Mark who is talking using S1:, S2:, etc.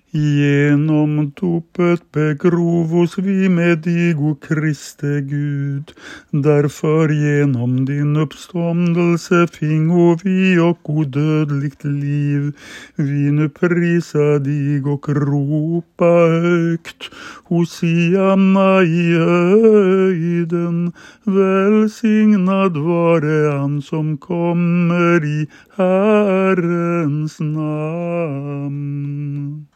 S1: Genom dopet begrovos vi med dig, o Kriste Gud. Därför genom din uppståndelse fingo vi och odödligt liv. Vi nu prisa dig och ropa högt. Hosianna i höjden. Välsignad vare han som kommer i Herrens namn.